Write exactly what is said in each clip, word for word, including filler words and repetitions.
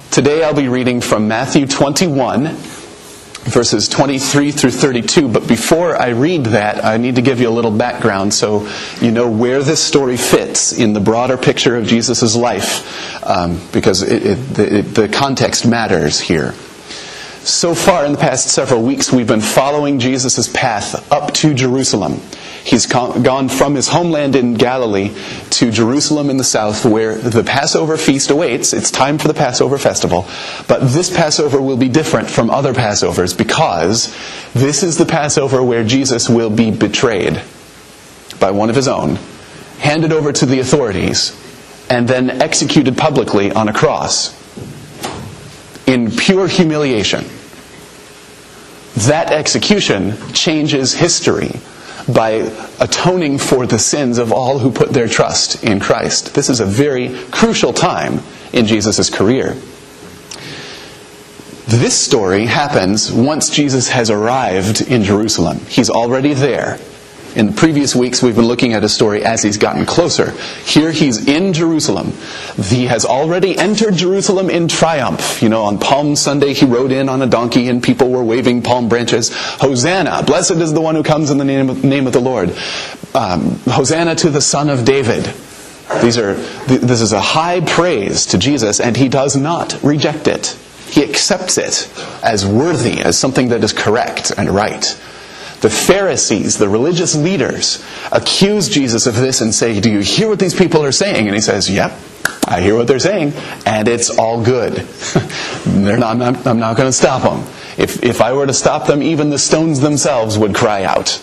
Today I'll be reading from Matthew twenty-one, verses twenty-three through thirty-two. But before I read that, I need to give you a little background so you know where this story fits in the broader picture of Jesus' life, um, because it, it, the, it, the context matters here. So far in the past several weeks, we've been following Jesus' path up to Jerusalem. He's gone from his homeland in Galilee to Jerusalem in the south, where the Passover feast awaits. It's time for the Passover festival. But this Passover will be different from other Passovers because this is the Passover where Jesus will be betrayed by one of his own, handed over to the authorities, and then executed publicly on a cross in pure humiliation. That execution changes history by atoning for the sins of all who put their trust in Christ. This is a very crucial time in Jesus' career. This story happens once Jesus has arrived in Jerusalem. He's already there. In the previous weeks, we've been looking at a story as he's gotten closer. Here he's in Jerusalem. He has already entered Jerusalem in triumph. You know, on Palm Sunday, he rode in on a donkey and people were waving palm branches. Hosanna! Blessed is the one who comes in the name of, name of the Lord. Um, Hosanna to the Son of David. These are, this is a high praise to Jesus, and he does not reject it. He accepts it as worthy, as something that is correct and right. The Pharisees, the religious leaders, accuse Jesus of this and say, "Do you hear what these people are saying?" And he says, "Yep, I hear what they're saying, and it's all good." They're not, I'm not, I'm not going to stop them. If, if I were to stop them, even the stones themselves would cry out.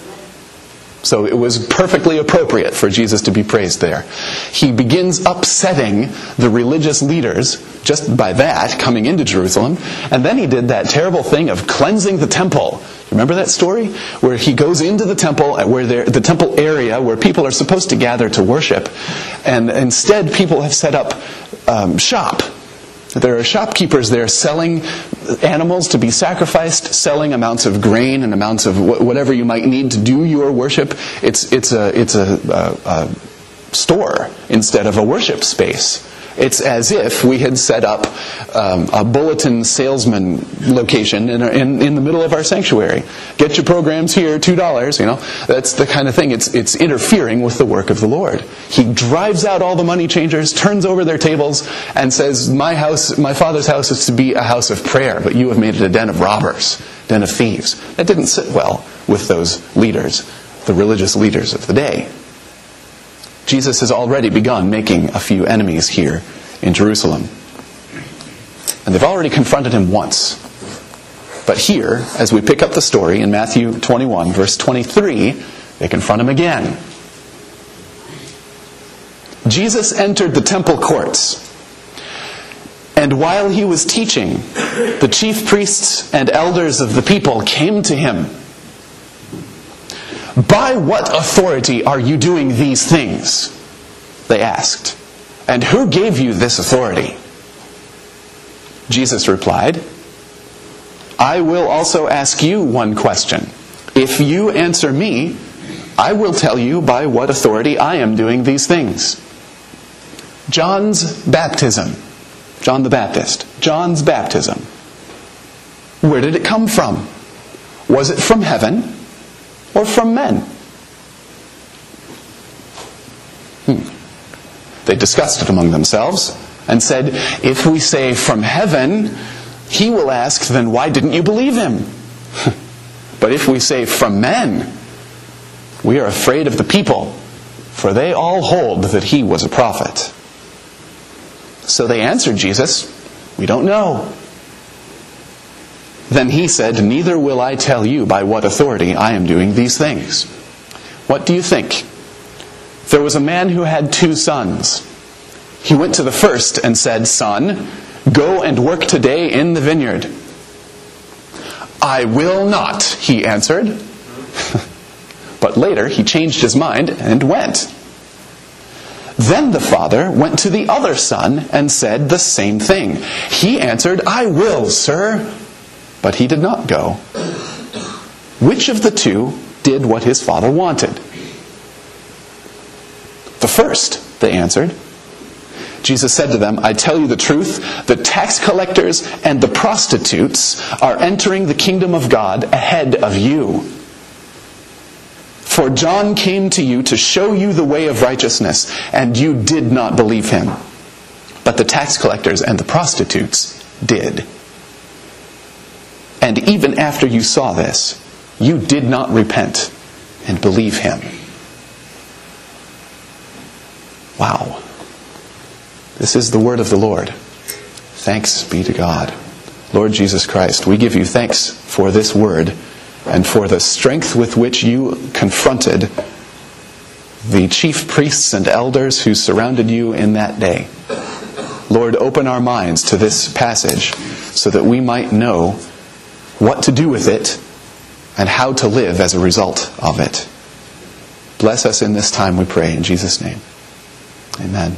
So it was perfectly appropriate for Jesus to be praised there. He begins upsetting the religious leaders just by that, coming into Jerusalem. And then he did that terrible thing of cleansing the temple. Remember that story? Where he goes into the temple, where the temple area where people are supposed to gather to worship. And instead, people have set up um, shop. There are shopkeepers there selling animals to be sacrificed, selling amounts of grain and amounts of whatever you might need to do your worship. It's it's a it's a, a, a store instead of a worship space. It's as if we had set up um, a bulletin salesman location in, in in the middle of our sanctuary. Get your programs here, two dollars. You know, that's the kind of thing. It's it's interfering with the work of the Lord. He drives out all the money changers, turns over their tables, and says, "My house, my Father's house, is to be a house of prayer, but you have made it a den of robbers, den of thieves." That didn't sit well with those leaders, the religious leaders of the day. Jesus has already begun making a few enemies here in Jerusalem. And they've already confronted him once. But here, as we pick up the story in Matthew twenty-one, verse twenty-three, they confront him again. Jesus entered the temple courts, and while he was teaching, the chief priests and elders of the people came to him. "By what authority are you doing these things?" they asked. "And who gave you this authority?" Jesus replied, "I will also ask you one question. If you answer me, I will tell you by what authority I am doing these things. John's baptism, John the Baptist, John's baptism, where did it come from? Was it from heaven or from men?" Hmm. They discussed it among themselves and said, "If we say from heaven, he will ask, then why didn't you believe him? But if we say from men, we are afraid of the people, for they all hold that he was a prophet." So they answered Jesus, "We don't know." Then he said, "Neither will I tell you by what authority I am doing these things." What do you think? There was a man who had two sons. He went to the first and said, "Son, go and work today in the vineyard." "I will not," he answered. But later he changed his mind and went. Then the father went to the other son and said the same thing. He answered, "I will, sir." But he did not go. Which of the two did what his father wanted? "The first," they answered. Jesus said to them, I tell you the truth, the tax collectors and the prostitutes are entering the kingdom of God ahead of you. For John came to you to show you the way of righteousness, and you did not believe him. But the tax collectors and the prostitutes did. And even after you saw this, you did not repent and believe him. Wow. This is the word of the Lord. Thanks be to God. Lord Jesus Christ, we give you thanks for this word and for the strength with which you confronted the chief priests and elders who surrounded you in that day. Lord, open our minds to this passage so that we might know what to do with it and how to live as a result of it. Bless us in this time, we pray, in Jesus' name. Amen.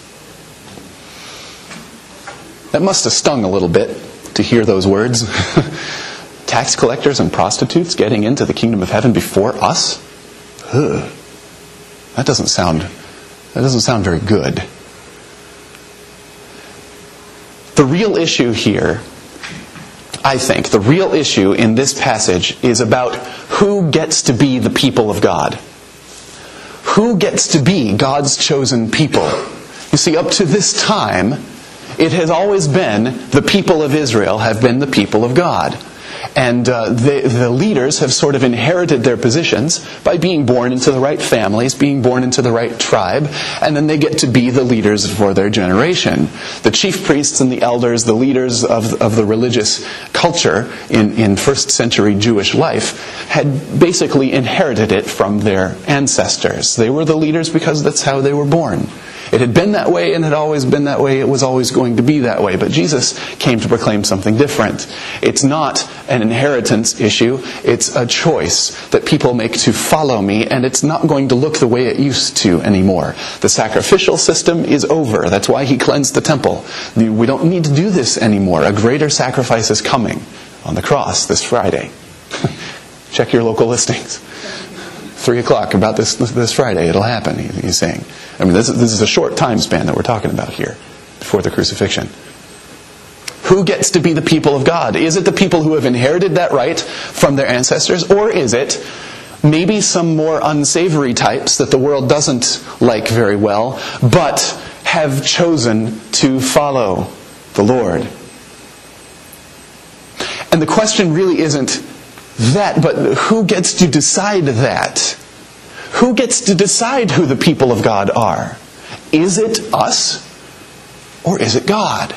That must have stung a little bit to hear those words. Tax collectors and prostitutes getting into the kingdom of heaven before us? Ugh. That doesn't sound, that doesn't sound very good. The real issue here, I think, the real issue in this passage is about who gets to be the people of God. Who gets to be God's chosen people? You see, up to this time, it has always been the people of Israel have been the people of God. And uh, the, the leaders have sort of inherited their positions by being born into the right families, being born into the right tribe, and then they get to be the leaders for their generation. The chief priests and the elders, the leaders of, of the religious culture in, in first century Jewish life, had basically inherited it from their ancestors. They were the leaders because that's how they were born. It had been that way and had always been that way. It was always going to be that way. But Jesus came to proclaim something different. It's not an inheritance issue. It's a choice that people make to follow me, and it's not going to look the way it used to anymore. The sacrificial system is over. That's why he cleansed the temple. We don't need to do this anymore. A greater sacrifice is coming on the cross this Friday. Check your local listings. Three o'clock about this this Friday, it'll happen, he's saying. I mean, this, this is a short time span that we're talking about here, before the crucifixion. Who gets to be the people of God? Is it the people who have inherited that right from their ancestors? Or is it maybe some more unsavory types that the world doesn't like very well, but have chosen to follow the Lord? And the question really isn't that, but who gets to decide that? Who gets to decide who the people of God are? Is it us? Or is it God?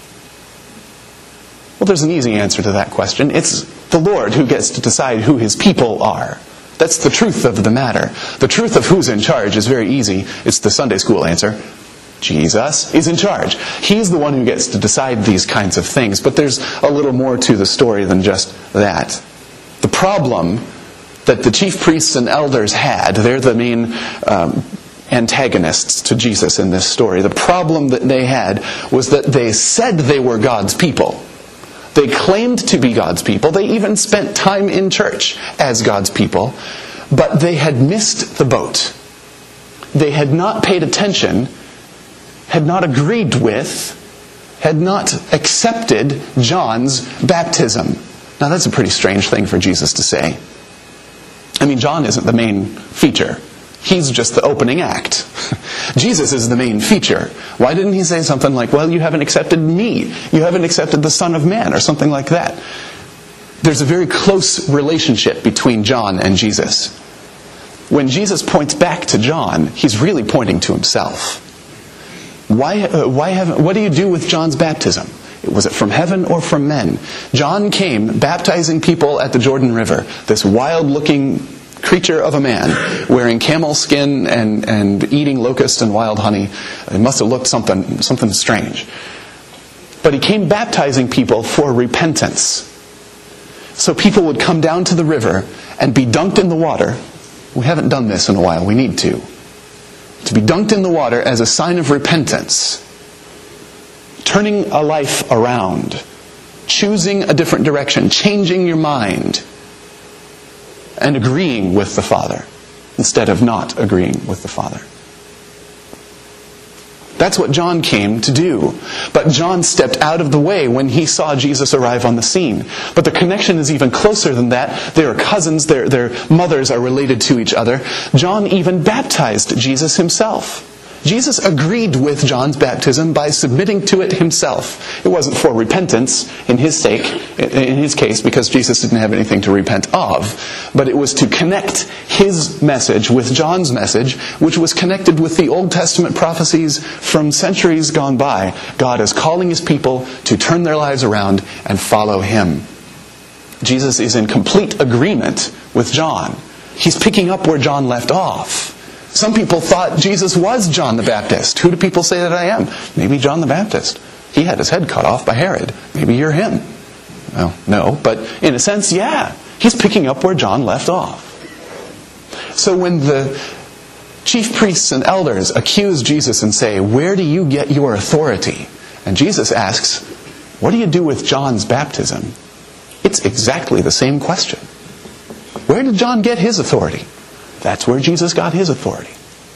Well, there's an easy answer to that question. It's the Lord who gets to decide who his people are. That's the truth of the matter. The truth of who's in charge is very easy. It's the Sunday school answer. Jesus is in charge. He's the one who gets to decide these kinds of things. But there's a little more to the story than just that. The problem that the chief priests and elders had, they're the main um, antagonists to Jesus in this story. The problem that they had was that they said they were God's people. They claimed to be God's people. They even spent time in church as God's people. But they had missed the boat. They had not paid attention, had not agreed with, had not accepted John's baptism. Now that's a pretty strange thing for Jesus to say. I mean, John isn't the main feature. He's just the opening act. Jesus is the main feature. Why didn't he say something like, well, you haven't accepted me. You haven't accepted the Son of Man, or something like that? There's a very close relationship between John and Jesus. When Jesus points back to John, he's really pointing to himself. Why, uh, why haven't, what do you do with John's baptism? Was it from heaven or from men? John came baptizing people at the Jordan River. This wild-looking creature of a man wearing camel skin and, and eating locust and wild honey. It must have looked something, something strange. But he came baptizing people for repentance. So people would come down to the river and be dunked in the water. We haven't done this in a while. We need to. To be dunked in the water as a sign of repentance. Turning a life around, choosing a different direction, changing your mind, and agreeing with the Father instead of not agreeing with the Father. That's what John came to do. But John stepped out of the way when he saw Jesus arrive on the scene. But the connection is even closer than that. They are cousins. Their, their mothers are related to each other. John even baptized Jesus himself. Jesus agreed with John's baptism by submitting to it himself. It wasn't for repentance in his sake, in his case, because Jesus didn't have anything to repent of. But it was to connect his message with John's message, which was connected with the Old Testament prophecies from centuries gone by. God is calling his people to turn their lives around and follow him. Jesus is in complete agreement with John. He's picking up where John left off. Some people thought Jesus was John the Baptist. Who do people say that I am? Maybe John the Baptist. He had his head cut off by Herod. Maybe you're him. Well, no, but in a sense, yeah. He's picking up where John left off. So when the chief priests and elders accuse Jesus and say, "Where do you get your authority?" And Jesus asks, "What do you do with John's baptism?" It's exactly the same question. Where did John get his authority? That's where Jesus got his authority.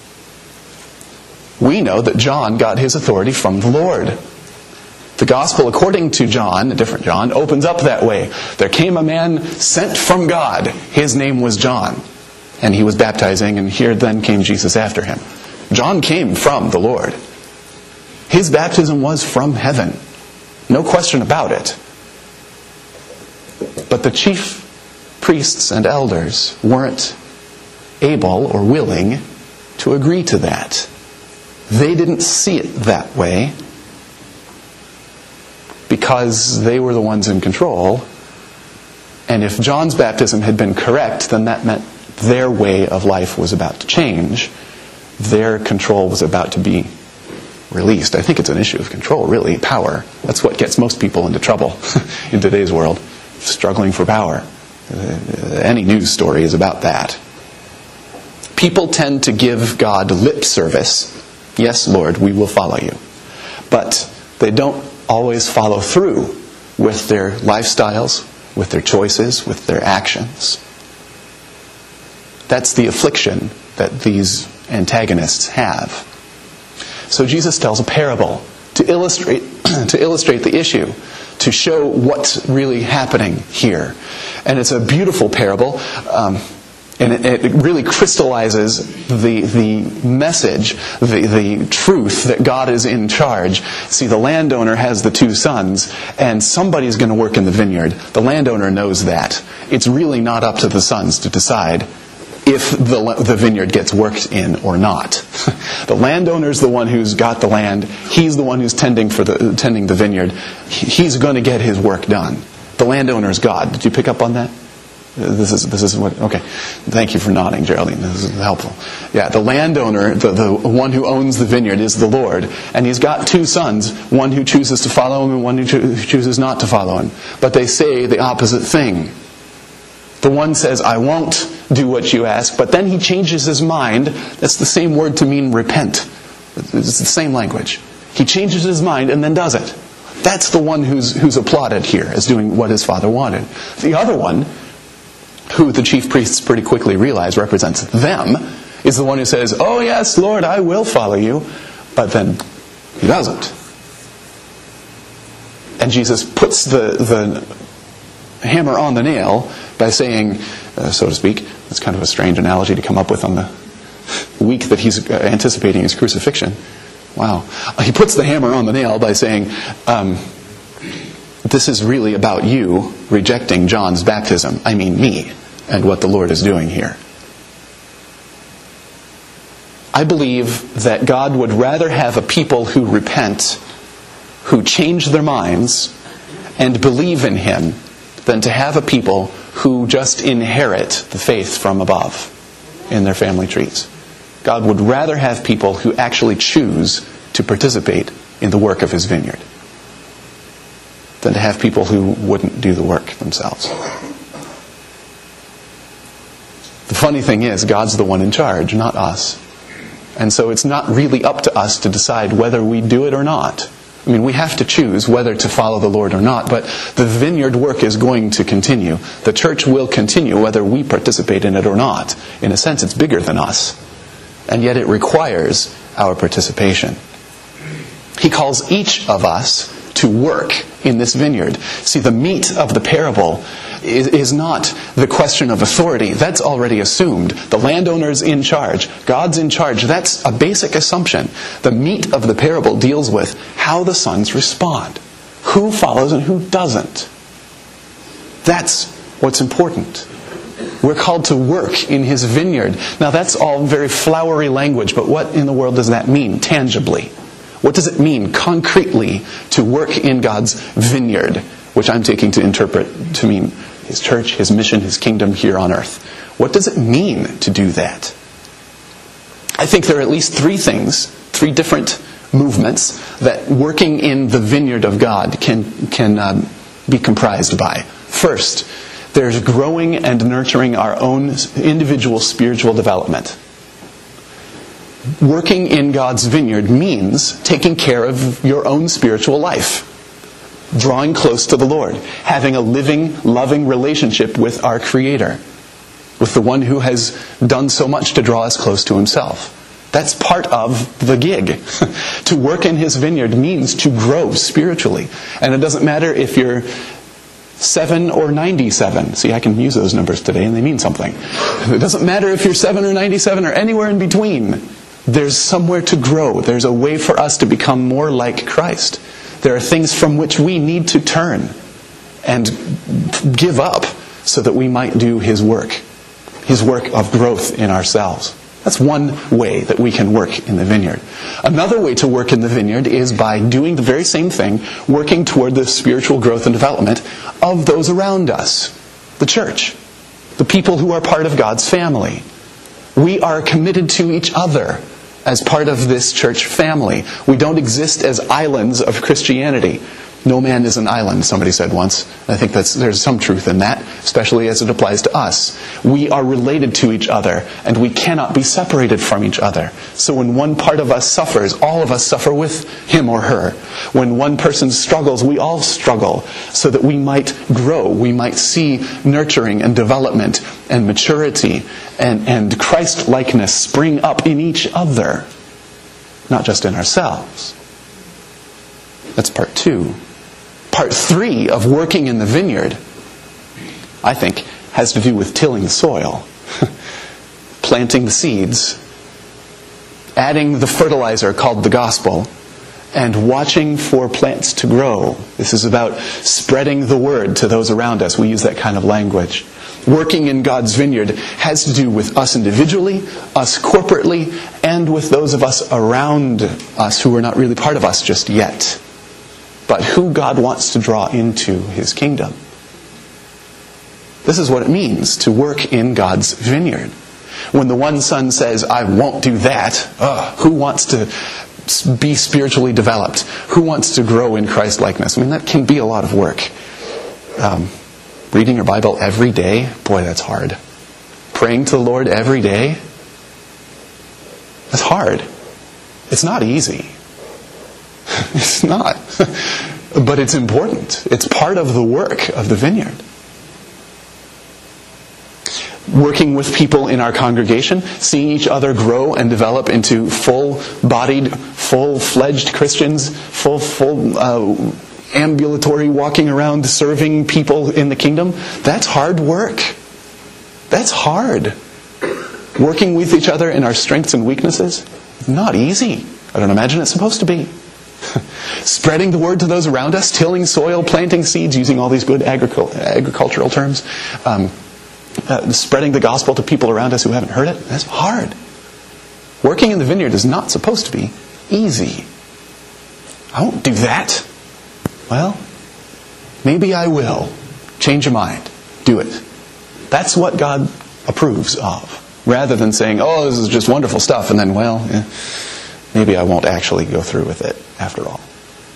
We know that John got his authority from the Lord. The gospel, according to John, a different John, opens up that way. There came a man sent from God. His name was John. And he was baptizing, and here then came Jesus after him. John came from the Lord. His baptism was from heaven. No question about it. But the chief priests and elders weren't able or willing to agree to that. They didn't see it that way because they were the ones in control. And if John's baptism had been correct, then that meant their way of life was about to change. Their control was about to be released. I think it's an issue of control, really, power. That's what gets most people into trouble in today's world, struggling for power. Any news story is about that. People tend to give God lip service. Yes, Lord, we will follow you. But they don't always follow through with their lifestyles, with their choices, with their actions. That's the affliction that these antagonists have. So Jesus tells a parable to illustrate to illustrate the issue, to show what's really happening here. And it's a beautiful parable. Um, And it, it really crystallizes the the message, the, the truth that God is in charge. See, the landowner has the two sons, and somebody's going to work in the vineyard. The landowner knows that. It's really not up to the sons to decide if the, the vineyard gets worked in or not. The landowner's the one who's got the land. He's the one who's tending for the tending the vineyard. He's going to get his work done. The landowner's God. Did you pick up on that? This is this is what okay. Thank you for nodding, Geraldine. This is helpful. Yeah, the landowner, the, the one who owns the vineyard, is the Lord, and he's got two sons, one who chooses to follow him and one who, cho- who chooses not to follow him. But they say the opposite thing. The one says, "I won't do what you ask," but then he changes his mind. That's the same word to mean repent. It's the same language. He changes his mind and then does it. That's the one who's who's applauded here as doing what his father wanted. The other one, who the chief priests pretty quickly realize represents them, is the one who says, "Oh yes, Lord, I will follow you," but then he doesn't. And Jesus puts the, the hammer on the nail by saying, uh, so to speak, that's kind of a strange analogy to come up with on the week that he's anticipating his crucifixion. Wow. He puts the hammer on the nail by saying, um, this is really about you rejecting John's baptism. I mean me, and what the Lord is doing here. I believe that God would rather have a people who repent, who change their minds, and believe in Him, than to have a people who just inherit the faith from above in their family trees. God would rather have people who actually choose to participate in the work of His vineyard than to have people who wouldn't do the work themselves. The funny thing is, God's the one in charge, not us. And so it's not really up to us to decide whether we do it or not. I mean, we have to choose whether to follow the Lord or not, but the vineyard work is going to continue. The church will continue whether we participate in it or not. In a sense, it's bigger than us. And yet it requires our participation. He calls each of us to work in this vineyard. See, the meat of the parable is, is not the question of authority. That's already assumed. The landowner's in charge. God's in charge. That's a basic assumption. The meat of the parable deals with how the sons respond. Who follows and who doesn't. That's what's important. We're called to work in His vineyard. Now that's all very flowery language, but what in the world does that mean tangibly? What does it mean concretely to work in God's vineyard, which I'm taking to interpret to mean His church, His mission, His kingdom here on earth? What does it mean to do that? I think there are at least three things, three different movements that working in the vineyard of God can, can um, be comprised by. First, there's growing and nurturing our own individual spiritual development. Working in God's vineyard means taking care of your own spiritual life. Drawing close to the Lord. Having a living, loving relationship with our Creator. With the one who has done so much to draw us close to Himself. That's part of the gig. To work in His vineyard means to grow spiritually. And it doesn't matter if you're seven or ninety-seven. See, I can use those numbers today and they mean something. It doesn't matter if you're seven or ninety-seven or anywhere in between. There's somewhere to grow. There's a way for us to become more like Christ. There are things from which we need to turn and give up so that we might do His work. His work of growth in ourselves. That's one way that we can work in the vineyard. Another way to work in the vineyard is by doing the very same thing, working toward the spiritual growth and development of those around us. The church. The people who are part of God's family. We are committed to each other as part of this church family. We don't exist as islands of Christianity. No man is an island, somebody said once. I think that's, there's some truth in that, especially as it applies to us. We are related to each other, and we cannot be separated from each other. So when one part of us suffers, all of us suffer with him or her. When one person struggles, we all struggle, so that we might grow, we might see nurturing and development and maturity and, and Christ-likeness spring up in each other, not just in ourselves. That's part two. Part three of working in the vineyard, I think, has to do with tilling the soil, planting the seeds, adding the fertilizer called the gospel, and watching for plants to grow. This is about spreading the word to those around us. We use that kind of language. Working in God's vineyard has to do with us individually, us corporately, and with those of us around us who are not really part of us just yet, but who God wants to draw into His kingdom. This is what it means to work in God's vineyard. When the one son says, I won't do that, ugh, who wants to be spiritually developed? Who wants to grow in Christ-likeness? I mean, that can be a lot of work. Um, reading your Bible every day, boy, that's hard. Praying to the Lord every day, that's hard. It's not easy. It's not. But it's important. It's part of the work of the vineyard. Working with people in our congregation, seeing each other grow and develop into full-bodied, full-fledged Christians, full, full uh, ambulatory walking around serving people in the kingdom, that's hard work. That's hard. Working with each other in our strengths and weaknesses, not easy. I don't imagine it's supposed to be. Spreading the word to those around us, tilling soil, planting seeds, using all these good agricul- agricultural terms, um, uh, spreading the gospel to people around us who haven't heard it, that's hard. Working in the vineyard is not supposed to be easy. I won't do that. Well, maybe I will. Change your mind. Do it. That's what God approves of. Rather than saying, oh, this is just wonderful stuff, and then, well, eh, maybe I won't actually go through with it after all.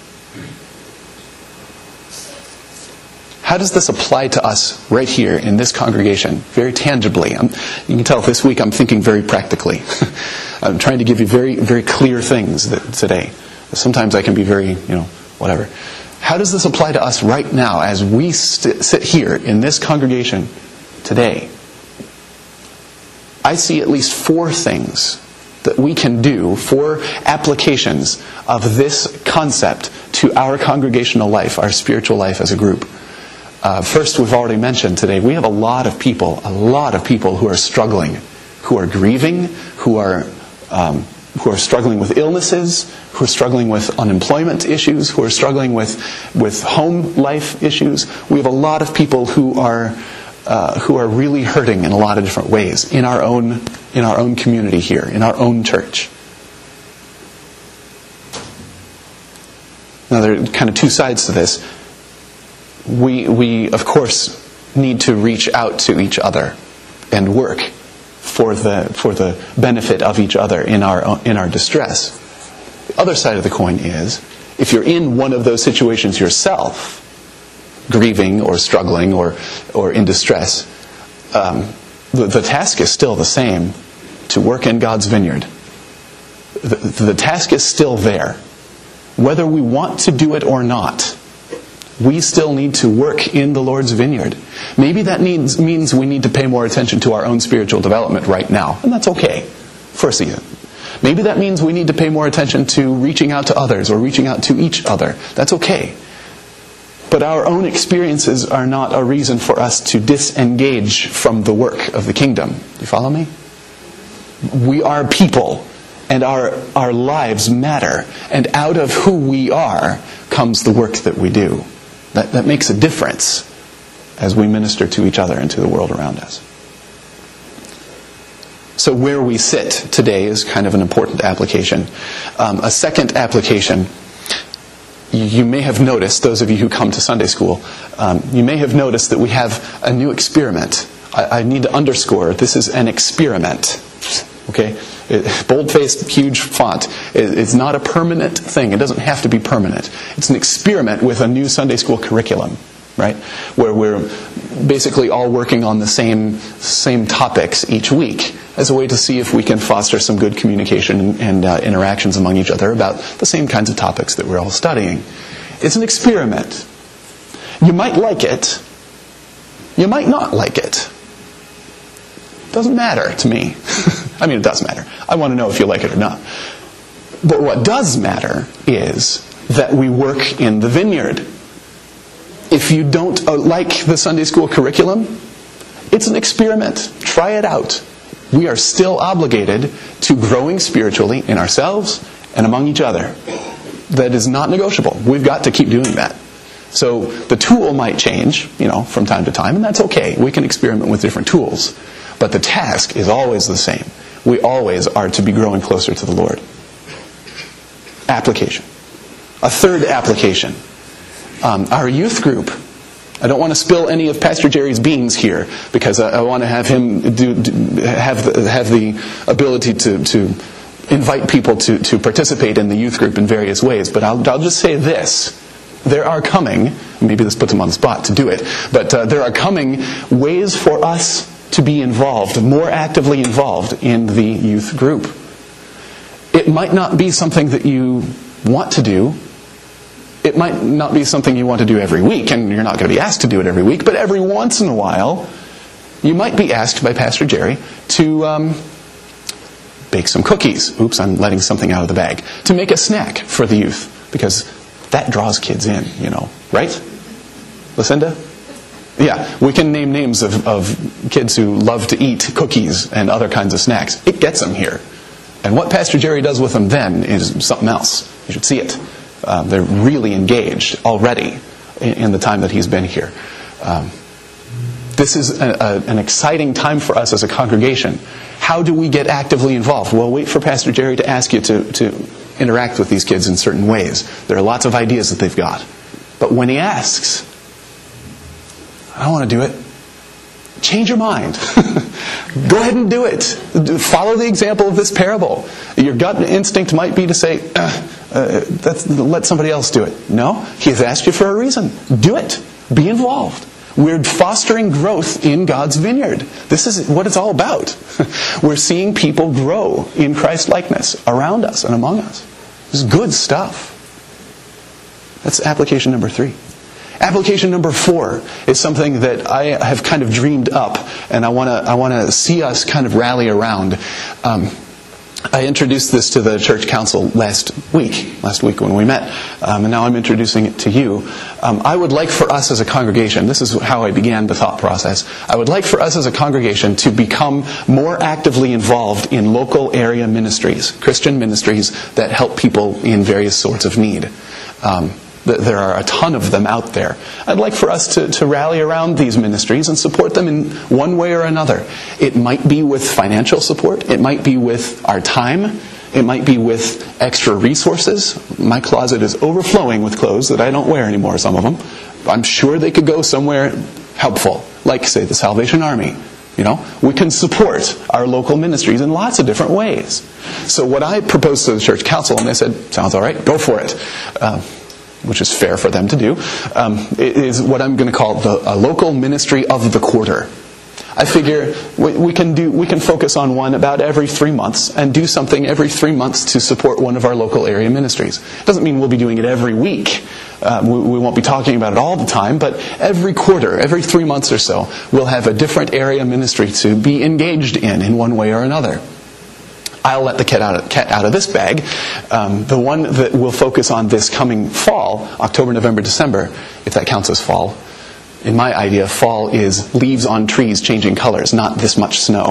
How does this apply to us right here in this congregation? Very tangibly. I'm, you can tell this week I'm thinking very practically. I'm trying to give you very, very clear things that, today. Sometimes I can be very, you know, whatever. How does this apply to us right now as we st- sit here in this congregation today? I see at least four things that we can do for applications of this concept to our congregational life, our spiritual life as a group. Uh, first, we've already mentioned today, we have a lot of people, a lot of people who are struggling, who are grieving, who are um, who are struggling with illnesses, who are struggling with unemployment issues, who are struggling with with home life issues. We have a lot of people who are uh, who are really hurting in a lot of different ways in our own in our own community here, in our own church. Now, there are kind of two sides to this. We, we of course, need to reach out to each other and work for the for the benefit of each other in our in our distress. The other side of the coin is, if you're in one of those situations yourself, grieving or struggling or or in distress, um, the, the task is still the same: to work in God's vineyard. The, the task is still there, whether we want to do it or not. We still need to work in the Lord's vineyard. Maybe that needs, means we need to pay more attention to our own spiritual development right now, and that's okay for a season. Maybe that means we need to pay more attention to reaching out to others or reaching out to each other. That's okay. But our own experiences are not a reason for us to disengage from the work of the kingdom. You follow me? We are people, and our, our lives matter. And out of who we are comes the work that we do. That, that makes a difference as we minister to each other and to the world around us. So where we sit today is kind of an important application. Um, a second application, you may have noticed, those of you who come to Sunday school, um, you may have noticed that we have a new experiment. I, I need to underscore, this is an experiment. Okay? It, bold-faced, huge font. It, it's not a permanent thing. It doesn't have to be permanent. It's an experiment with a new Sunday school curriculum, right? Where we're basically all working on the same same topics each week as a way to see if we can foster some good communication and uh, interactions among each other about the same kinds of topics that we're all studying. It's an experiment. You might like it. You might not like it. Doesn't matter to me. I mean, it does matter. I want to know if you like it or not. But what does matter is that we work in the vineyard. If you don't like the Sunday school curriculum, it's an experiment. Try it out. We are still obligated to growing spiritually in ourselves and among each other. That is not negotiable. We've got to keep doing that. So the tool might change, you know, from time to time, and that's okay. We can experiment with different tools. But the task is always the same. We always are to be growing closer to the Lord. Application. A third application. Um, our youth group. I don't want to spill any of Pastor Jerry's beans here, because I, I want to have him do, do have the, have the ability to, to invite people to, to participate in the youth group in various ways. But I'll, I'll just say this. There are coming, maybe this puts him on the spot to do it, but uh, there are coming ways for us to be involved, more actively involved in the youth group. It might not be something that you want to do. It might not be something you want to do every week, and you're not going to be asked to do it every week, but every once in a while, you might be asked by Pastor Jerry to um, bake some cookies. Oops, I'm letting something out of the bag. To make a snack for the youth, because that draws kids in, you know, right? Lucinda? Yeah, we can name names of, of kids who love to eat cookies and other kinds of snacks. It gets them here. And what Pastor Jerry does with them then is something else. You should see it. Uh, they're really engaged already in, in the time that he's been here. Um, this is a, a, an exciting time for us as a congregation. How do we get actively involved? Well, wait for Pastor Jerry to ask you to, to interact with these kids in certain ways. There are lots of ideas that they've got. But when he asks, I don't want to do it. Change your mind. Go ahead and do it. Follow the example of this parable. Your gut instinct might be to say, uh, uh, that's, let somebody else do it. No, he has asked you for a reason. Do it. Be involved. We're fostering growth in God's vineyard. This is what it's all about. We're seeing people grow in Christ-likeness around us and among us. This is good stuff. That's application number three. Application number four is something that I have kind of dreamed up, and I want to I want to see us kind of rally around. Um, I introduced this to the church council last week, last week when we met, um, and now I'm introducing it to you. Um, I would like for us as a congregation, this is how I began the thought process, I would like for us as a congregation to become more actively involved in local area ministries, Christian ministries that help people in various sorts of need. Um, There are a ton of them out there. I'd like for us to, to rally around these ministries and support them in one way or another. It might be with financial support. It might be with our time. It might be with extra resources. My closet is overflowing with clothes that I don't wear anymore, some of them. I'm sure they could go somewhere helpful, like, say, the Salvation Army. You know, we can support our local ministries in lots of different ways. So what I proposed to the church council, and they said, sounds all right, go for it. Uh, which is fair for them to do, um, is what I'm going to call the a local ministry of the quarter. I figure we, we can do we can focus on one about every three months and do something every three months to support one of our local area ministries. It doesn't mean we'll be doing it every week. Um, we, we won't be talking about it all the time, but every quarter, every three months or so, we'll have a different area ministry to be engaged in, in one way or another. I'll let the cat out of, cat out of this bag. Um, the one that we'll focus on this coming fall, October, November, December, if that counts as fall. In my idea, fall is leaves on trees changing colors, not this much snow.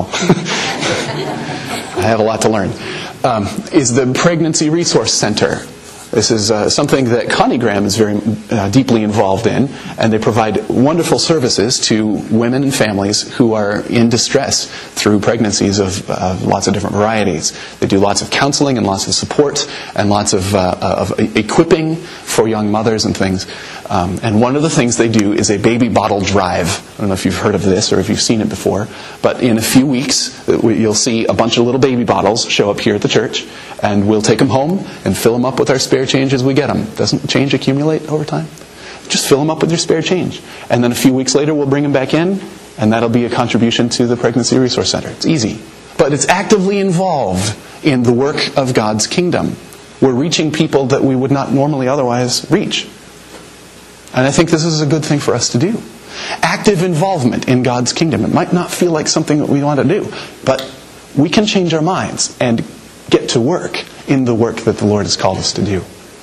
I have a lot to learn. Um, is the Pregnancy Resource Center. This is uh, something that Connie Graham is very uh, deeply involved in, and they provide wonderful services to women and families who are in distress through pregnancies of uh, lots of different varieties. They do lots of counseling and lots of support and lots of, uh, of equipping for young mothers and things. Um, and one of the things they do is a baby bottle drive. I don't know if you've heard of this or if you've seen it before, but in a few weeks you'll see a bunch of little baby bottles show up here at the church, and we'll take them home and fill them up with our spare change as we get them. Doesn't change accumulate over time? Just fill them up with your spare change. And then a few weeks later we'll bring them back in, and that'll be a contribution to the Pregnancy Resource Center. It's easy. But it's actively involved in the work of God's kingdom. We're reaching people that we would not normally otherwise reach. And I think this is a good thing for us to do. Active involvement in God's kingdom. It might not feel like something that we want to do, but we can change our minds and get to work in the work that the Lord has called us to do.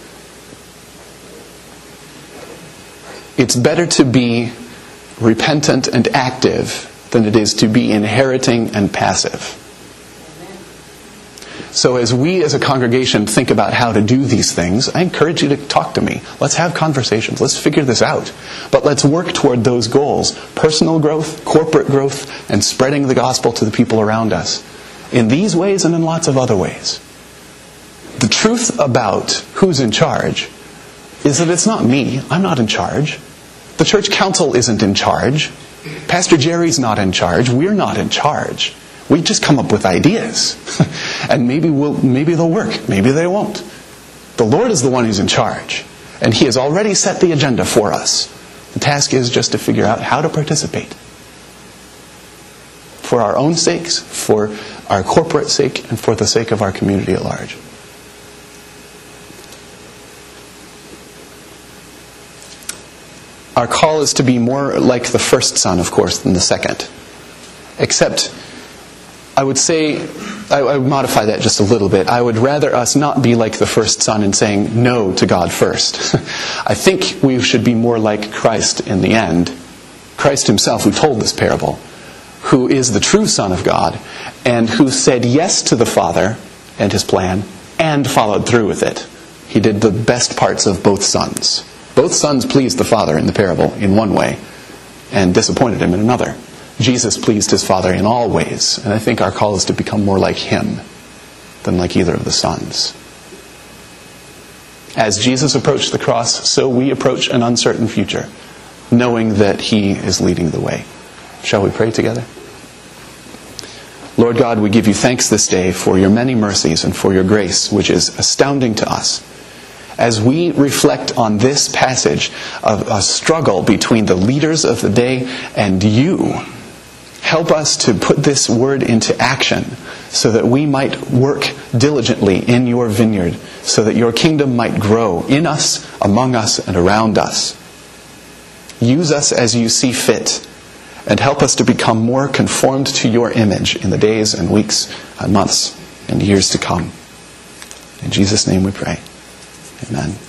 It's better to be repentant and active than it is to be inheriting and passive. So as we as a congregation think about how to do these things, I encourage you to talk to me. Let's have conversations. Let's figure this out. But let's work toward those goals. Personal growth, corporate growth, and spreading the gospel to the people around us. In these ways and in lots of other ways. The truth about who's in charge is that it's not me. I'm not in charge. The church council isn't in charge. Pastor Jerry's not in charge. We're not in charge. We just come up with ideas. And maybe we'll, maybe they'll work. Maybe they won't. The Lord is the one who's in charge. And He has already set the agenda for us. The task is just to figure out how to participate. For our own sakes, for our corporate sake, and for the sake of our community at large. Our call is to be more like the first son, of course, than the second. Except, I would say, I, I would modify that just a little bit. I would rather us not be like the first son in saying no to God first. I think we should be more like Christ in the end. Christ Himself, who told this parable, who is the true Son of God, and who said yes to the Father and His plan, and followed through with it. He did the best parts of both sons. Both sons pleased the Father in the parable in one way, and disappointed Him in another. Jesus pleased His Father in all ways, and I think our call is to become more like Him than like either of the sons. As Jesus approached the cross, so we approach an uncertain future, knowing that He is leading the way. Shall we pray together? Lord God, we give You thanks this day for Your many mercies and for Your grace, which is astounding to us. As we reflect on this passage of a struggle between the leaders of the day and You, help us to put this word into action so that we might work diligently in Your vineyard, so that Your kingdom might grow in us, among us, and around us. Use us as You see fit, and help us to become more conformed to Your image in the days and weeks and months and years to come. In Jesus' name we pray. Amen.